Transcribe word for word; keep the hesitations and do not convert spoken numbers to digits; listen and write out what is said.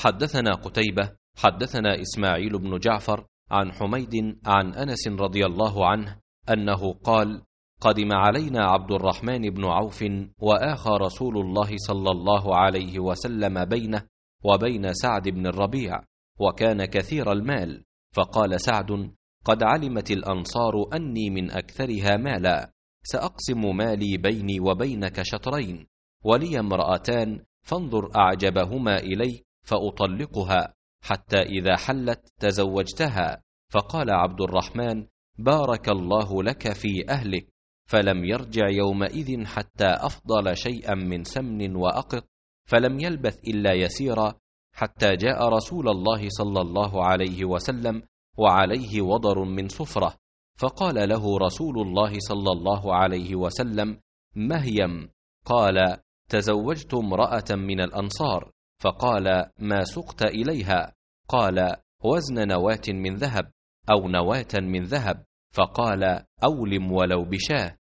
حدثنا قتيبة حدثنا إسماعيل بن جعفر عن حميد عن أنس رضي الله عنه أنه قال: قدم علينا عبد الرحمن بن عوف وآخى رسول الله صلى الله عليه وسلم بينه وبين سعد بن الربيع، وكان كثير المال، فقال سعد: قد علمت الأنصار أني من أكثرها مالا، سأقسم مالي بيني وبينك شطرين، ولي امرأتان فانظر أعجبهما إلي فأطلقها، حتى إذا حلت تزوجتها. فقال عبد الرحمن: بارك الله لك في أهلك، فلم يرجع يومئذ حتى أفضل شيئا من سمن وأقط، فلم يلبث إلا يسيرا حتى جاء رسول الله صلى الله عليه وسلم وعليه وضر من صفرة، فقال له رسول الله صلى الله عليه وسلم: مهيم؟ قال: تزوجت امرأة من الأنصار. فقال: ما سقت إليها؟ قال: وزن نواة من ذهب أو نواة من ذهب. فقال: أولم ولو بشاه.